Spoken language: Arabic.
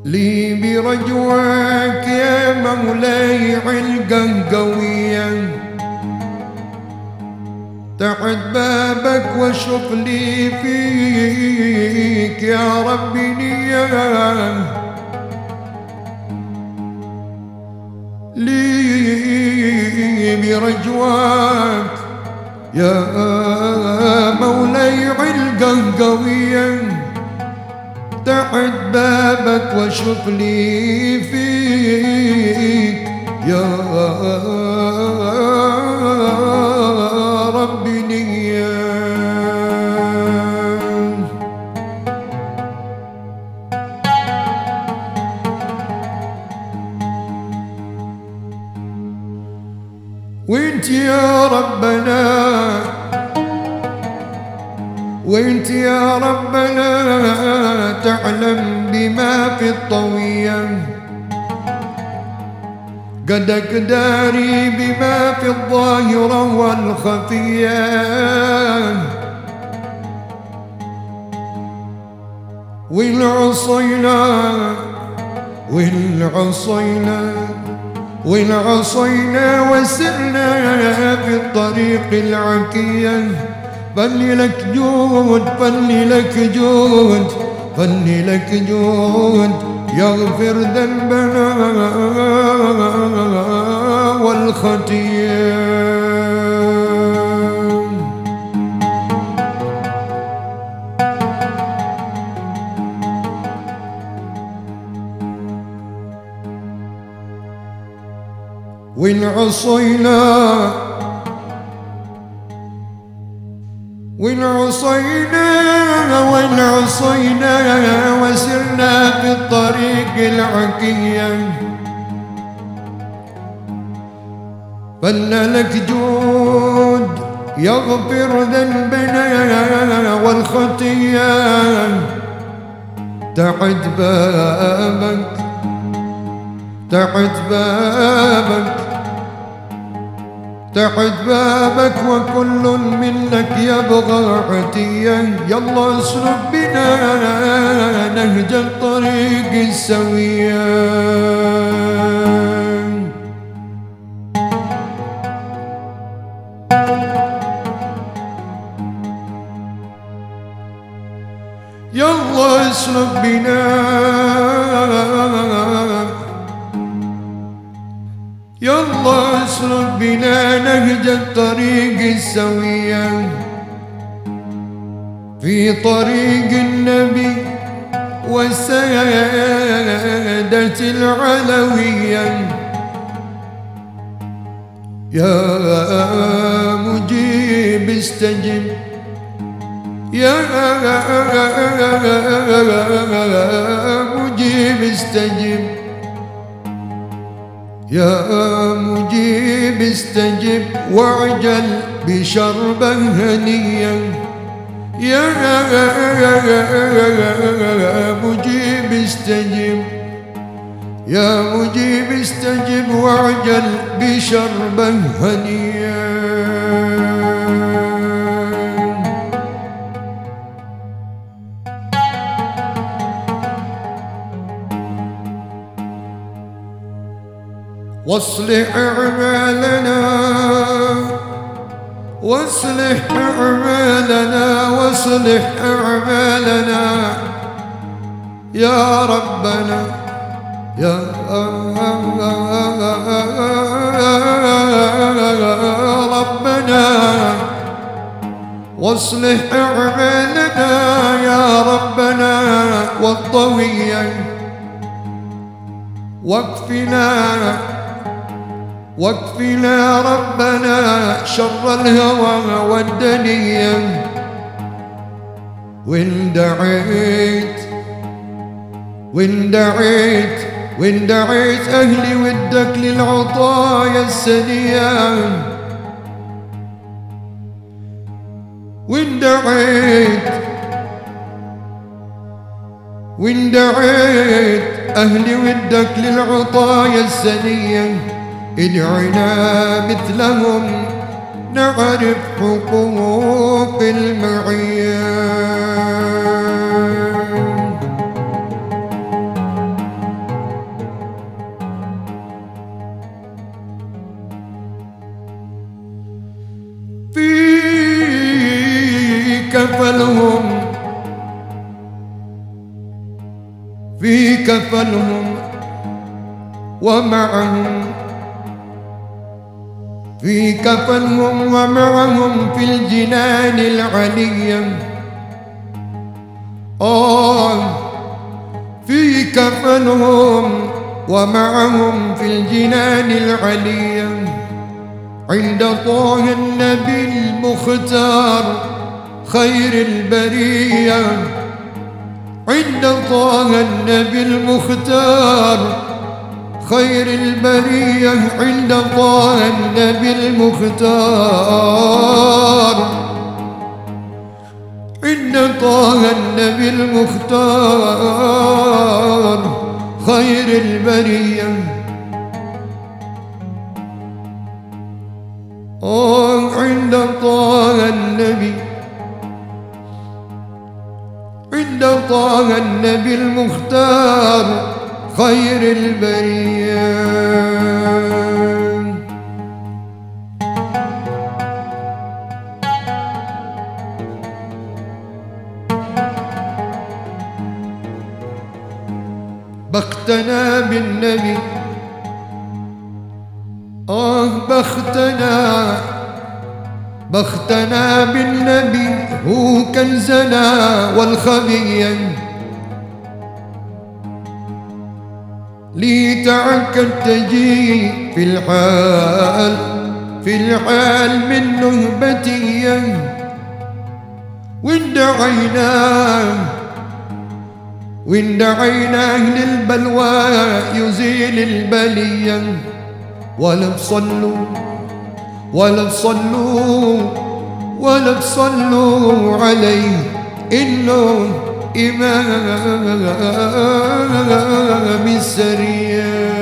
لي برجواك يا مولاي علقا قويا تحت بابك واشوف لي فيك يا ربي نية لي برجواك يا مولاي علقا قويا تحت بابك واشوف لي فيك يا ربي نية وانت يا ربنا وانت يا ربنا تعلم بما في الطوية قدك داري بما في الظاهرة والخفية والعصينا وسرنا في الطريق العكية فلي لك جود فلي لك جود فلي لك جود يغفر ذنبنا والخطيئة وعصينا وسرنا في الطريق العكية فلنا لك جود يغفر ذنبنا والخطية تحت بابك تحت بابك وكل منك يبغى عتيا يلا اسلك بنا نهج الطريق السوية يلا اسلك بنا يلا اسلك بنا نهج الطريق السوية في طريق النبي والسادة العلوية يا مجيب استجب يا مجيب استجب يا مجيب استجب واعجل بشربا هنيا يا مجيب استجب يا مجيب استجب واعجل بشربا هنيا واصلح أعمالنا واصلح أعمالنا واصلح أعمالنا يا ربنا يا ربنا واصلح أعمالنا يا ربنا والطوية واكفنا ربنا شر الهوى والدنيا وإن دعيت أهلي ودك للعطايا السنية وإن دعيت أهلي ودك للعطايا السنية ادعنا مثلهم نعرف حقوق المعية في كفلهم ومعهم في كفنهم ومعهم في الجنان العلية. في كفنهم ومعهم في الجنان العلية عند طه النبي المختار خير البرية. عند طه النبي المختار خير البرية. عند طه النبي المختار. عند طه النبي المختار خير البرية. عند طه النبي. عند طه النبي المختار خير البرية. بختنا بالنبي. بختنا بالنبي هو كنزنا والخبيا. لتعك تجي في الحال من نهبتي. وإن دعيناه للبلوى يزيل البلية. ولا تصلوا عليه إنه إمام السرية.